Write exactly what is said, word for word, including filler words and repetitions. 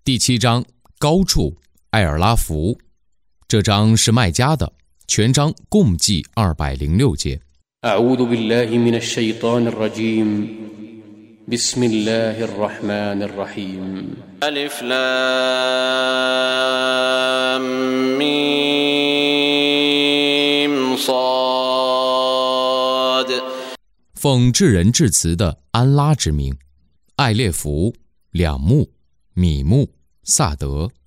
第七章高处艾尔拉福，这章是麦加的，全章共计二百零六节。 أعوذ بالله من الشيطان الرجيم بسم الله الرحمن الرحيم ألف لام ميم صاد 奉至仁至慈的安拉之名，艾列弗、两木、米木、萨德。